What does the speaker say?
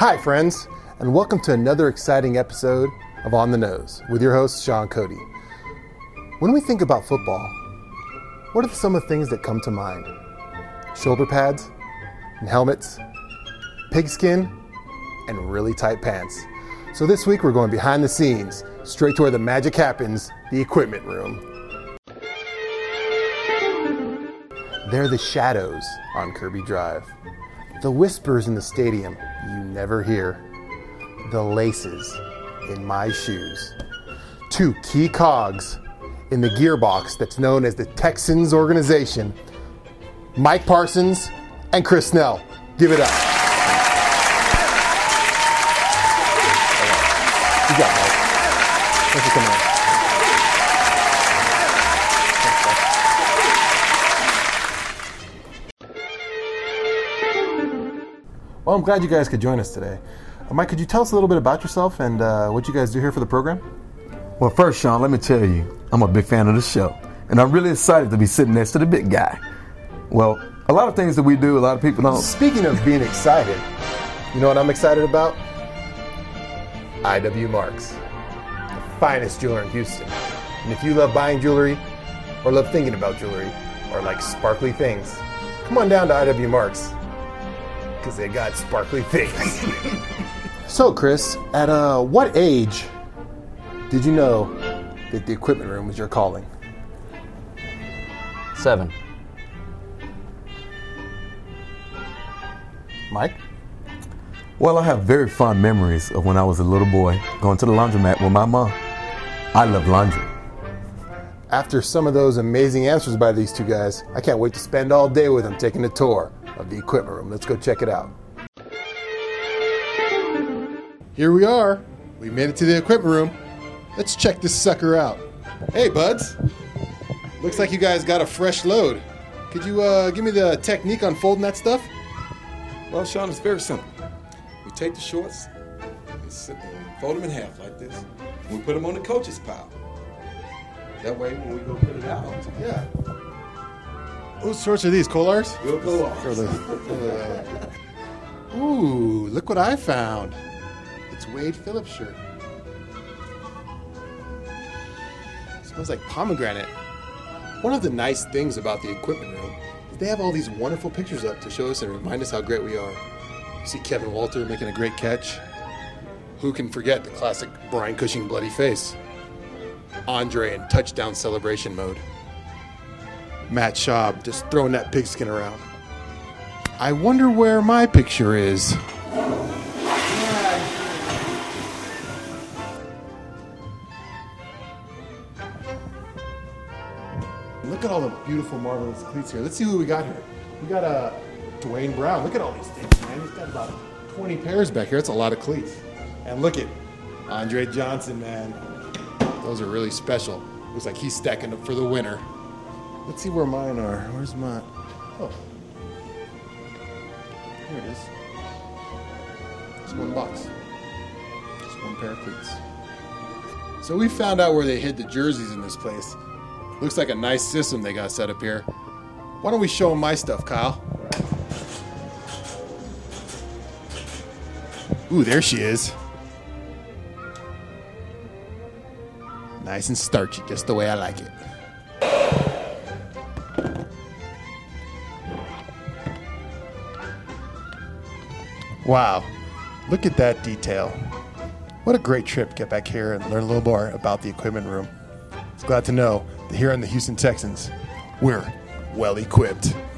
Hi, friends, and welcome to another exciting episode of On the Nose with your host, Sean Cody. When we think about football, what are some of the things that come to mind? Shoulder pads and helmets, pigskin, and really tight pants. So this week we're going behind the scenes, straight to where the magic happens, the equipment room. They're the shadows on Kirby Drive, the whispers in the stadium you never hear, the laces in my shoes. Two key cogs in the gearbox that's known as the Texans organization, Mike Parsons and Chris Snell. Give it up. Good job, Mike. Thanks for coming on. Well, I'm glad you guys could join us today. Mike, could you tell us a little bit about yourself and what you guys do here for the program? Well, first, Sean, let me tell you, I'm a big fan of the show, and I'm really excited to be sitting next to the big guy. Well, a lot of things that we do, a lot of people don't. Speaking of being excited, you know what I'm excited about? IW Marks, the finest jeweler in Houston. And if you love buying jewelry, or love thinking about jewelry, or like sparkly things, come on down to IW Marks, because they got sparkly things. So, Chris, at what age did you know that the equipment room was your calling? 7. Mike? Well, I have very fond memories of when I was a little boy going to the laundromat with my mom. I love laundry. After some of those amazing answers by these two guys, I can't wait to spend all day with them taking a tour of the equipment room. Let's go check it out. Here we are. We made it to the equipment room. Let's check this sucker out. Hey, buds. Looks like you guys got a fresh load. Could you give me the technique on folding that stuff? Well, Sean, it's very simple. We take the shorts and fold them in half like this, and we put them on the coach's pile. That way, when we go put it out, Yeah. Whose shorts are these? Kolar's? we'll go off. Ooh, look what I found. It's Wade Phillips' shirt. Smells like pomegranate. One of the nice things about the equipment room is they have all these wonderful pictures up to show us and remind us how great we are. You see Kevin Walter making a great catch. Who can forget the classic Brian Cushing bloody face? Andre in touchdown celebration mode. Matt Schaub just throwing that pigskin around. I wonder where my picture is. Look at all the beautiful, marvelous cleats here. Let's see who we got here. We got Dwayne Brown. Look at all these things, man. He's got about 20 pairs back here. That's a lot of cleats. And look at Andre Johnson, man. Those are really special. Looks like he's stacking up for the winner. Let's see where mine are. Where's mine? Oh. Here it is. It's one box. Just one pair of cleats. So we found out where they hid the jerseys in this place. Looks like a nice system they got set up here. Why don't we show them my stuff, Kyle? Ooh, there she is. Nice and starchy, just the way I like it. Wow, look at that detail. What a great trip to get back here and learn a little more about the equipment room. It's glad to know that here on the Houston Texans, we're well equipped.